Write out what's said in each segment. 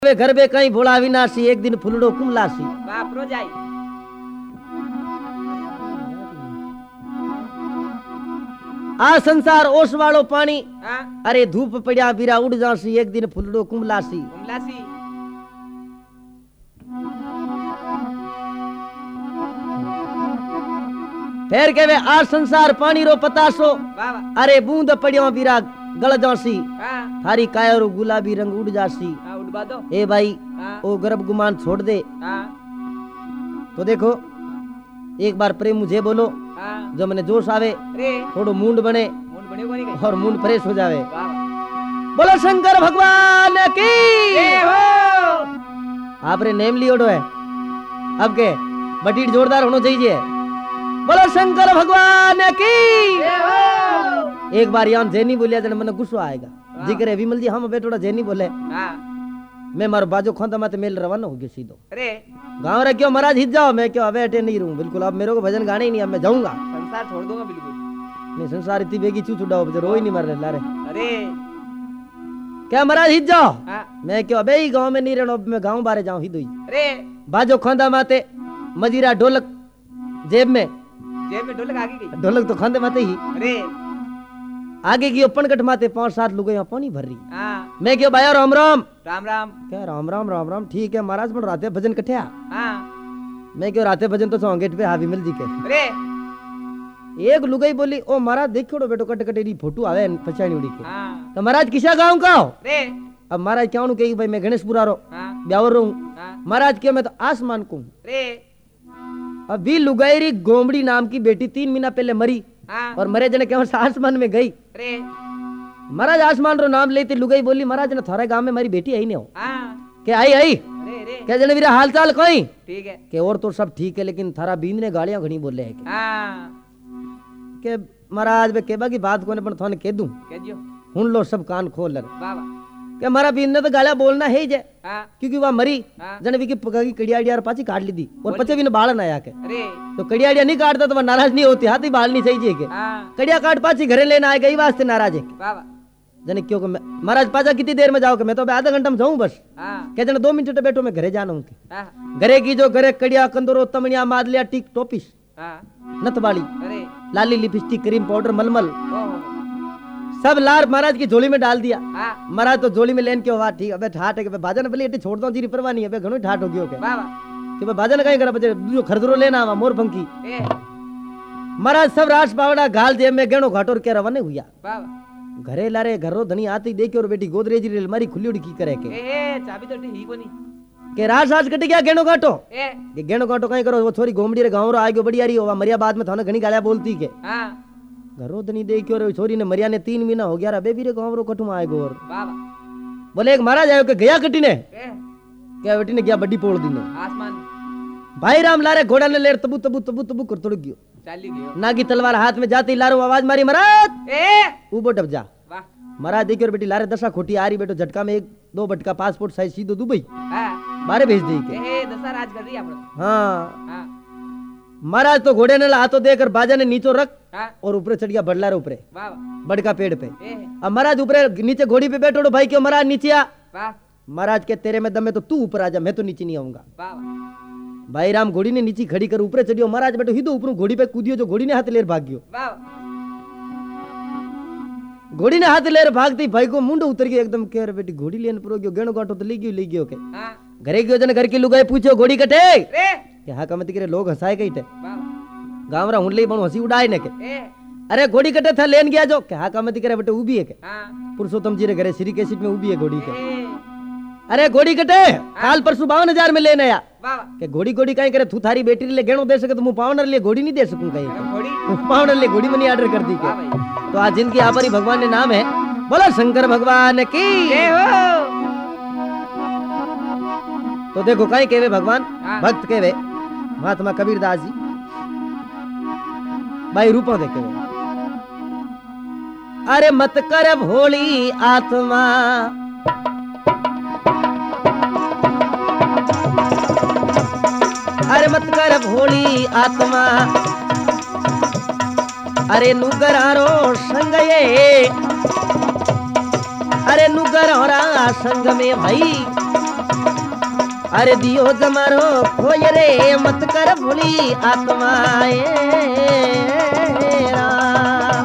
वे घर बे कहीं भोला विनाशी एक दिन फुलड़ो कुमलासी। बाप रो जाई आ संसार ओस वालो पानी। हां अरे धूप पड़िया बीरा उड़ जासी एक दिन फुलड़ो कुमलासी। कुमलासी फिर के वे आ संसार पानी रो पतासो। बाबा अरे बूंद पड़िया बीरा गल जासी। हां थारी कायो गुलाबी रंग उड़ जासी। हां उड़वा दो ए भाई हां ओ गर्भ गुमान छोड़ दे। हां तो देखो एक बार प्रेम मुझे बोलो हां जो मैंने जोश आवे रे थोड़ो मूंड बने मूड बने कोनी गई और मूंड फ्रेश हो जावे। बाबा बोलो शंकर भगवान की ए हो आपने नेम लियोड़ो है अब के बटीट जोरदार होना चाहिए। बोलो शंकर भगवान की ए हो एक बार यहाँ जैनी बोलिया जन मन गुस्सा आएगा। जिक्र है विमल जी हम बेटोड़ा जैनी बोले हां मैं मारो बाजो खोंदा माते मेल रवाना हो गया सीधो रे गाँव रे क्यों महाराज हित जाओ। मैं क्यों अबे अटे नहीं रहूं बिल्कुल अब मेरे को भजन गाने ही नहीं। अब मैं जाऊंगा संसार छोड़ दूंगा बिल्कुल मैं संसार इतनी बेगी चू छुड़ाओ रोई नहीं मर रहे लारे अरे क्या महाराज हित जाओ। हां मैं क्यों अबे ही गाँव में नहीं रहना मैं गाँव बारे जाऊं हित हुई रे बाजो खोंदा माते मजीरा ढोलक जेब में जेब में ढोलक आगे गई ढोलक तो खांदे माते ही रे आगे की पनकट माते 5-7 लुगाई पानी भर रही। हां मैं क्यों भाई राम राम राम राम क्या राम राम राम राम ठीक है महाराज बन राते भजन कठिया। हां मैं क्यों राते भजन तो सौ गेट पे हावी मिल जी के रे एक लुगाई बोली ओ महाराज देखो बेटो कट कटेरी फोटो आवे पछाणी उड़ी के। हां तो महाराज किसा गाँव का हो। रे अब महाराज क्या कही भाई मैं गणेशपुरा रो हां ब्यावर रहूं। हां महाराज क्यों मैं तो आसमान को रे अभी लुगाई गोमड़ी नाम की बेटी 3 महीना पहले मरी हां और मरे जने क्यों आसमान में गई। रे महाराज आसमान रो नाम लेती लुगाई बोली महाराज ने थारे गांव में मेरी बेटी आई नहीं हो हां के आई आई रे रे क्या जने मेरा हाल चाल कोई ठीक है के और तो सब ठीक है लेकिन थारा बींद ने गालियां घणी बोले है हां के महाराज बे केबा की बात कोने पण थाने कह दूं कह दियो हुन लो सब कान खोल ले बाबा के हमारा बींद ने तो गालियां बोलना है ही जे हां क्योंकि वह मरी हां जने भी की पगी कड़ियाड़िया और पाची काट ली दी और पचे भी ने बाल ना आया के रे तो कड़ियाड़िया नहीं काटता तो वह नाराज नहीं होती हाथी बाल नहीं चाहिए के हां कड़िया काट पाची घरे लेना आएगा ई वास्ते नाराज है बाबा जने क्यों महाराज पाचा कितनी देर में जाओगे मैं तो अबे आधा घंटा में जाऊं बस हां क्या जने 2 मिनट बैठो मैं घरे जाना हूं हां घरे की जो घरे कड़िया कंदरो तमनिया मादलिया टिक टोपिस हां नथवाली अरे लाली लिपस्टिक क्रीम पाउडर मलमल ओ सब लार महाराज की झोली में डाल दिया। हां महाराज तो झोली में लेन के वाह ठीक अबे ठाट है के बाजा ने भले इतनी छोड़ दो जी परवाह नहीं है घणो ठाट हो गयो के बाबा कि बाजा ने कहीं करा बचे जो खरदरो लेना आवा मोर पंखी ए महाराज सब रास पावड़ा घाल दे में गेणो घाटोर के रवाने हुआ बाबा घरे लारे घरो धनी आती देखी और बेटी गोदरेज री अलमारी खुली उड़ी की करे के ए चाबी तो ही कोनी के रास रास कट गया गेणो घाटो ए के गेणो घाटो कहीं करो वो छोरी गोमड़ी रे गांव रो आगे बढ़िया रही होवा मरिया बाद में थाने घणी गालियां बोलती के हां घरो धनी देखी और छोरी ने मरिया ने 3 महीना हो गया रे बेबी रे गांव रो कठुम आएगो और बाबा बोले एक महाराज आयो के गया कटी ने ए क्या बेटी ने गया बड्डी पोड़ दी ने आसमान भाई राम लारे घोड़ा ने लेर तबू तबू तबू तबू कर तोड़ गयो चाली गयो नागी तलवार हाथ में जाती लारो आवाज मारी महाराज ए ऊबो डब जा वाह महाराज देखियो बेटी लारे दशा खोटी आ रही बेटो झटका में 1-2 बटका पासपोर्ट साइज सीधो दुबई हां बारे भेज दी के ए दशा राज कर रही है अपन हाँ हां महाराज तो घोड़े ने हाथों देकर बाजा ने नीचो रख हां और ऊपर चढ़ गया बडलारे ऊपर बाबा बड़का पेड़ पे। ए अब महाराज ऊपर नीचे घोड़ी पे बैठो भाई क्यों महाराज नीचे आ। वाह महाराज के तेरे में दम है तो तू ऊपर आ जा मैं तो नीचे नहीं आऊंगा। बाबा भाई राम घोड़ी ने नीचे खड़ी कर ऊपर चढ़ियो महाराज बैठो हिदो ऊपर घोड़ी पे कूदियो जो घोड़ी ने हाथ लेर भाग गयो। वाह घोड़ी ने हाथ लेर भागती भाई को मुंडो उतर गयो एकदम कह रे बेटी घोड़ी लेन पुरो गयो गेणो गांठो तो ले गयो के हां घरे गयो जने घर की लुगाई पूछो घोड़ी कटे रे के हा कमती करे लोग हंसाए कई थे बाबा गांव रा हुनले बणो हंसी उड़ाए ने के ए अरे घोड़ी कटे था लेन गया जो के हा कमती करे बेटे उबी है के हां पुरुषोत्तम जी रे घरे श्री के सीट में उबी है घोड़ी के। ए अरे घोड़ी कटे काल परसों 52,000 में लेने आया बाबा के घोड़ी घोड़ी कहीं करे तू थारी बेटी ले गेणो दे सके तो मु पावनर लिए घोड़ी नहीं दे सकूं कहीं घोड़ी पावनर लिए घोड़ी मनी ऑर्डर कर दी के। वाह भाई तो आज जिनकी आपरी भगवान ने नाम है बोला शंकर भगवान की ए हो तो देखो कहीं केवे भगवान हाँ। भक्त केवे महात्मा कबीरदास जी भाई रूपों देखे हुए अरे मत कर भोली आत्मा अरे मत कर भोली आत्मा अरे नुगरारो संग ये अरे नुगरा संग में भाई अरे दियो जमारो खोय रे मत कर भोली आत्माए राम।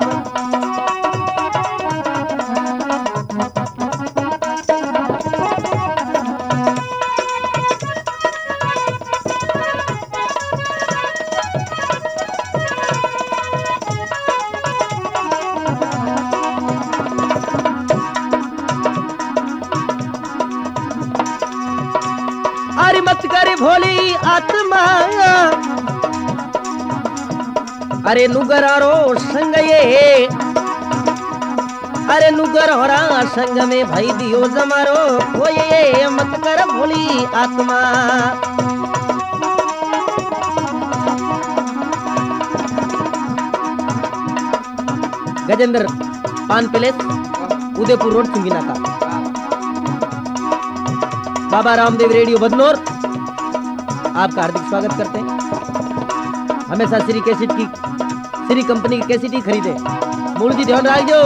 अरे मत कर भोली आत्मा अरे नुगरारो संग ये अरे नुगरहोरा संग में भाई दियो जमारो खोए मत कर भोली आत्मा। गजेंद्र पान पैलेस उदयपुर रोड चुंगिना का बाबा रामदेव रेडियो बदनौर आपका हार्दिक स्वागत करते हैं। हमेशा श्री कंपनी की कैसेट ही खरीदे। मूल जी ध्यान रखो।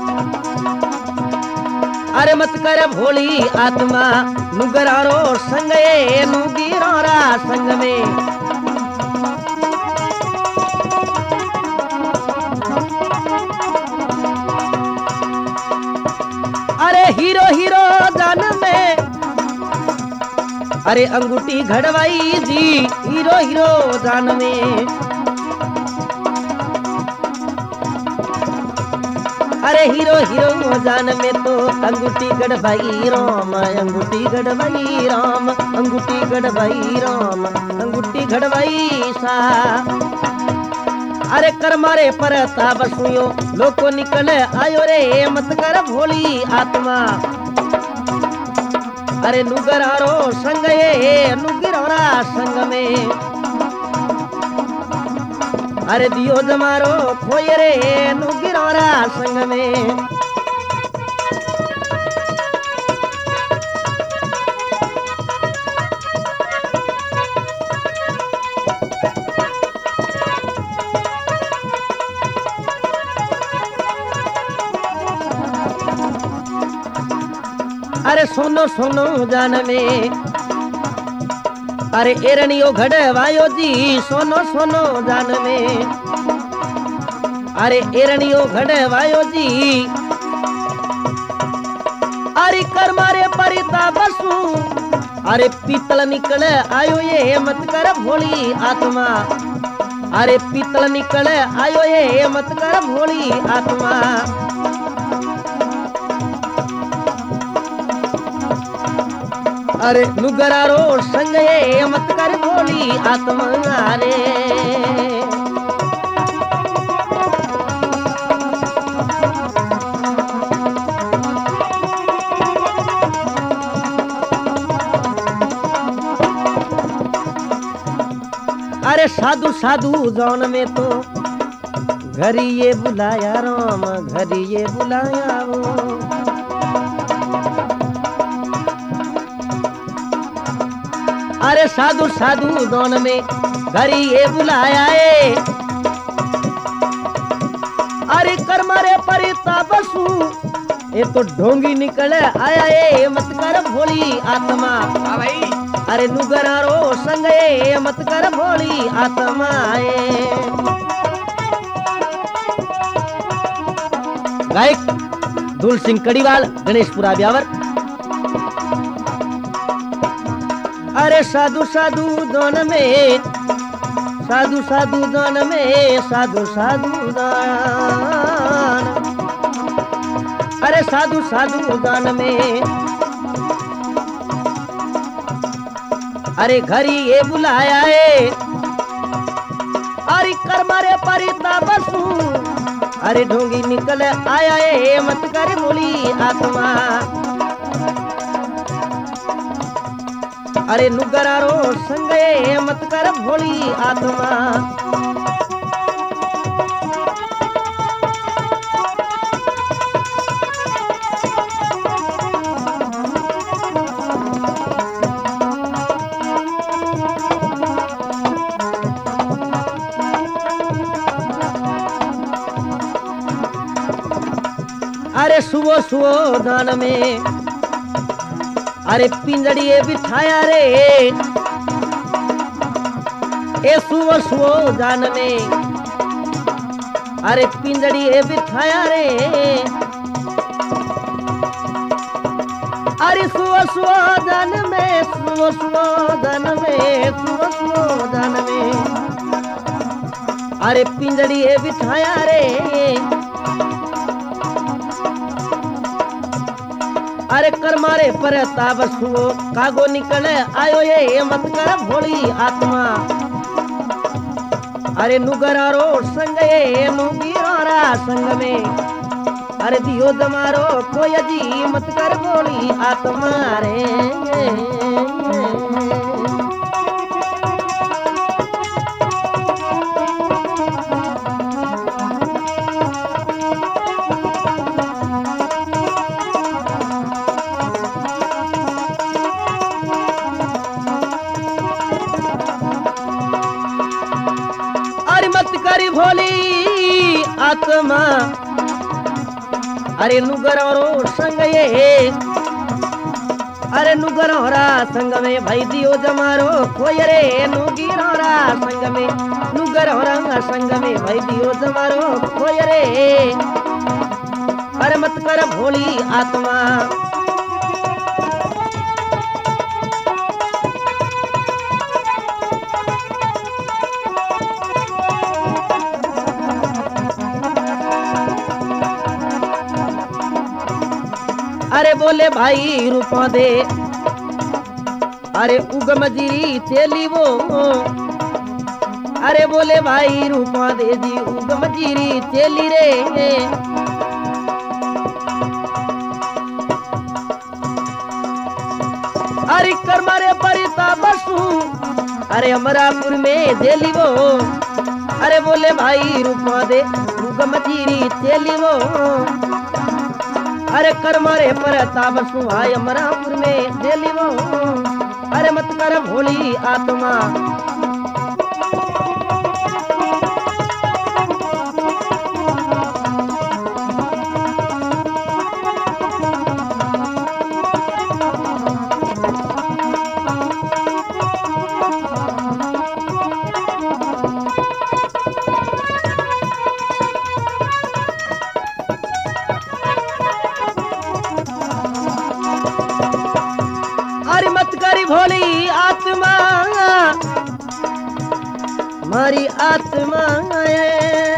अरे मत कर भोली आत्मा नुगरारो संग ये नुगिरोरा संग में। अरे हीरो हीरो जान में अरे अंगूठी घड़वाई जी हीरो हीरो जान में। अरे हीरो हीरो जान में तो अंगूठी गढ़वाई राम अंगूठी गढ़वाई राम अंगूठी गढ़वाई राम अंगूठी गढ़वाई सा। अरे कर मारे पर ताबसुयो लोको निकल आयो रे मत कर भोली आत्मा। अरे नुगरारो संग ये नुगिरोरा संग में। अरे दियो जमारो खोय रे नुगिरोरा संग में। अरे सोनो सोनो जान में अरे एरनियो घड़वायो जी सोनो सोनो जान में। अरे एरनियो घड़वायो जी अरे कर मारे परिता बसू। अरे पीतल निकल आयो ये मत कर भोली आत्मा। अरे पीतल निकल आयो ये मत कर भोली आत्मा। अरे नुगरारो संग ये मत कर भोली आत्मा रे। अरे साधु साधु जौन में तो घरी ये बुलाया राम घरी ये बुलाया वो। अरे साधु साधु दोन में घरी ये बुलाया है। अरे कर मारे परिता बसू ये तो ढोंगी निकल आया ये मत कर भोली आत्मा। हाँ भाई। अरे नुगरारो संग ये मत कर भोली आत्मा। गायक धूल सिंह कड़ीवाल गणेशपुरा ब्यावर। अरे साधु साधु दोन में साधु साधु दोन में साधु साधु दान। अरे साधु साधु दान में अरे घरी ये बुलाया है। अरे कर मारे परिता बसू अरे ढोंगी निकल आया है मत कर बोली आत्मा। अरे नुगरारो संग ये मत कर भोली आत्मा। अरे सुबह सुबह दान में अरे पिंजड़िए बिठाया रे ए सुवो सुवो जान में अरे पिंजड़िए बिठाया रे अरे सुवो सुवो जान में सुवो सुवो जान में सुवो सुवो जान में अरे पिंजड़िए बिठाया रे अरे कर मारे पर ताबसुओ कागो निकले आयो ये मत कर भोली आत्मा अरे नुगरारो संग ये नुगीरारा संग में अरे दियो जमारो कोई जी मत कर भोली आत्मा रे करी भोली आत्मा अरे नुगरोरो संग ये अरे नुगरोरा संग में भाई दियो जमारो कोई रे नुगिरोरा संग में नुगरोरा संग में भाई दियो जमारो कोई रे अरे मत कर भोली आत्मा अरे बोले भाई रूपा दे अरे उगम जी चेली वो अरे बोले भाई रूपा दे जी उगम जी चेली रे अरे कर मारे परिता बसू अरे अमरापुर में जेली वो अरे बोले भाई रूपा दे उगम जी चेली वो अरे कर मारे पर ताबसु आय अमरापुर में जेली वो अरे मत कर भोली आत्मा भोली आत्मा मारी आत्मा है